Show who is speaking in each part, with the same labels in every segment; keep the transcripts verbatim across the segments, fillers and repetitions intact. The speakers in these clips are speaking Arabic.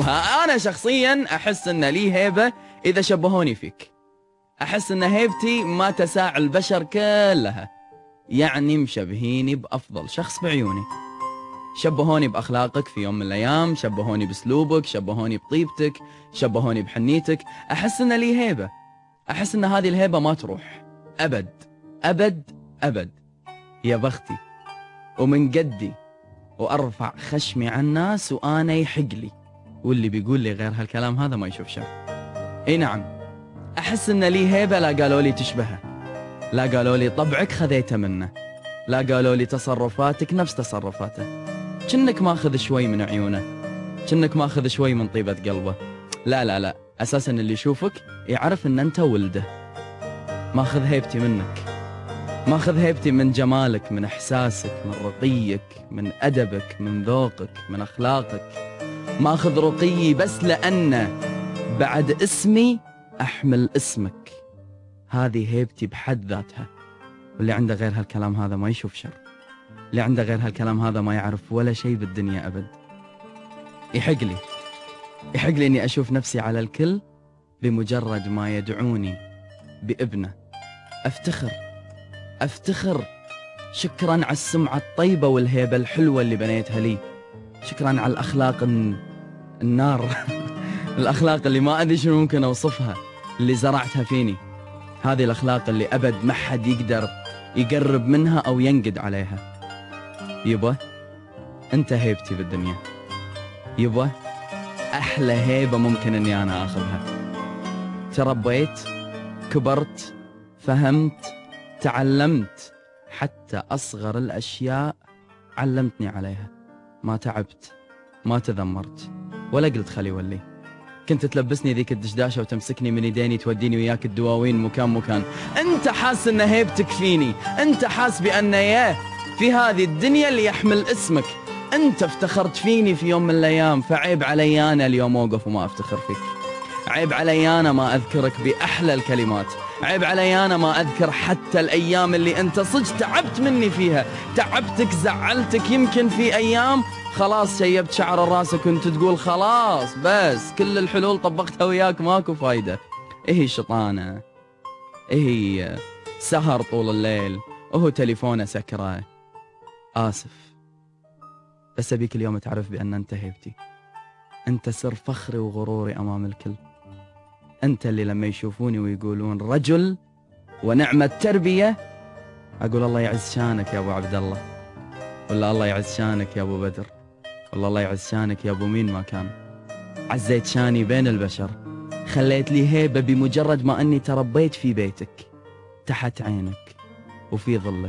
Speaker 1: شوفها، أنا شخصيا أحس أن لي هيبة إذا شبهوني فيك. أحس أن هيبتي ما تساع البشر كلها، يعني مشبهيني بأفضل شخص بعيوني. شبهوني بأخلاقك في يوم من الأيام، شبهوني بأسلوبك، شبهوني بطيبتك، شبهوني بحنيتك. أحس أن لي هيبة، أحس أن هذه الهيبة ما تروح أبد أبد أبد. يا بختي ومن قدي وأرفع خشمي عن الناس وأنا يحق لي، واللي بيقول لي غير هالكلام هذا ما يشوف شر. اي نعم، أحس أن لي هيبة لا قالوا لي تشبهه، لا قالوا لي طبعك خذيته منه، لا قالوا لي تصرفاتك نفس تصرفاته. كنك ماخذ شوي من عيونه، كنك ماخذ شوي من طيبة قلبه. لا لا لا، أساسا اللي يشوفك يعرف أن أنت ولده. ماخذ هيبتي منك، ماخذ هيبتي من جمالك، من إحساسك، من رقيك، من أدبك، من ذوقك، من أخلاقك. ماخذ رقيي بس لأن بعد اسمي أحمل اسمك. هذه هيبتي بحد ذاتها. واللي عنده غير هالكلام هذا ما يشوف شر، اللي عنده غير هالكلام هذا ما يعرف ولا شيء بالدنيا أبد. يحق لي يحق لي أني أشوف نفسي على الكل بمجرد ما يدعوني بابنه. أفتخر أفتخر شكرا على السمعة الطيبة والهيبة الحلوة اللي بنيتها لي. شكرا على الأخلاق النار الأخلاق اللي ما أدري شنو ممكن أوصفها، اللي زرعتها فيني. هذه الأخلاق اللي أبد ما حد يقدر يقرب منها أو ينقد عليها. يبا أنت هيبتي بالدنيا، يبا أحلى هيبة ممكن أني أنا أخذها. تربيت، كبرت، فهمت، تعلمت، حتى أصغر الأشياء علمتني عليها. ما تعبت، ما تذمرت، ولا قلت خلي ولي. كنت تلبسني ذيك الدشداشة وتمسكني من يديني توديني وياك الدواوين مكان مكان. أنت حاس أن هيبتك فيني، أنت حاس بأن ياه في هذه الدنيا اللي يحمل اسمك. أنت افتخرت فيني في يوم من الأيام، فعيب علي أنا اليوم أوقف وما أفتخر فيك. عيب علي أنا ما أذكرك بأحلى الكلمات. عيب علي أنا ما أذكر حتى الأيام اللي أنت صدق تعبت مني فيها، تعبتك، زعلتك. يمكن في أيام خلاص شيبت شعر راسك وانت تقول خلاص بس كل الحلول طبقتها وياك ماكو فايدة. إيه شطانة، إيه سهر طول الليل، وهو تليفونه سكره. آسف، بس أبيك اليوم تعرف بأن أنت هيبتي. أنت سر فخري وغروري أمام الكل. أنت اللي لما يشوفوني ويقولون رجل ونعمة التربية، أقول الله يعز شانك يا أبو عبد الله، ولا الله يعز شانك يا أبو بدر، ولا الله يعز شانك يا أبو مين ما كان. عزيت شاني بين البشر، خليت لي هيبة بمجرد ما أني تربيت في بيتك، تحت عينك وفي ظلك،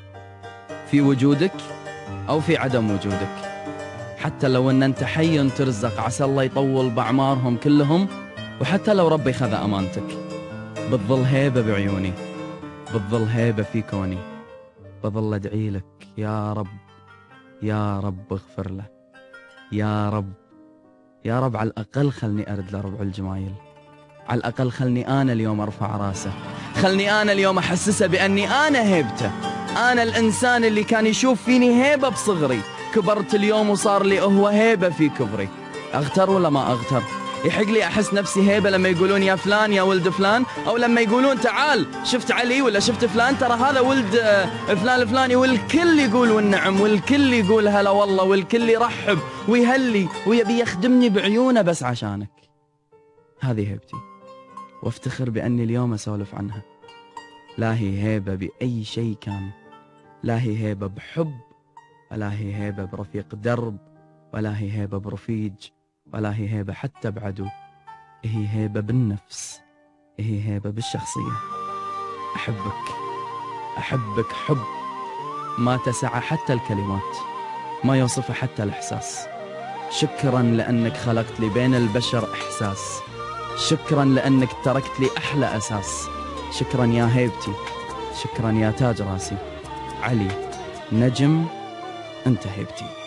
Speaker 1: في وجودك أو في عدم وجودك. حتى لو أن أنت حي ترزق، عسى الله يطول بأعمارهم كلهم، وحتى لو ربي خذ أمانتك، بتظل هيبة بعيوني، بتظل هيبة في كوني. بظل أدعي لك يا رب، يا رب اغفر له، يا رب، يا رب على الأقل خلني أرد لربع الجمايل، على الأقل خلني أنا اليوم أرفع راسه، خلني أنا اليوم أحسسه بأني أنا هيبته. أنا الإنسان اللي كان يشوف فيني هيبة بصغري، كبرت اليوم وصار لي هو هيبة في كبري. أغتر ولا ما أغتر؟ يحق لي أحس نفسي هيبة لما يقولون يا فلان يا ولد فلان، أو لما يقولون تعال شفت علي ولا شفت فلان، ترى هذا ولد فلان الفلاني، والكل يقول والنعم، والكل يقول هلا والله، والكل يرحب ويهلي ويبي يخدمني بعيونه بس عشانك. هذه هيبتي، وافتخر بأني اليوم أسولف عنها. لا هي هيبة بأي شيء كان، لا هي هيبة بحب، ولا هي هيبة برفيق درب، ولا هي هيبة برفيج، ولا هي هيبة حتى بعدو. هي هيبة بالنفس، هي هيبة بالشخصية. أحبك، أحبك حب ما تسع حتى الكلمات، ما يوصف حتى الإحساس. شكرا لأنك خلقت لي بين البشر إحساس، شكرا لأنك تركت لي أحلى أساس. شكرا يا هيبتي، شكرا يا تاج راسي. علي نجم، أنت هيبتي.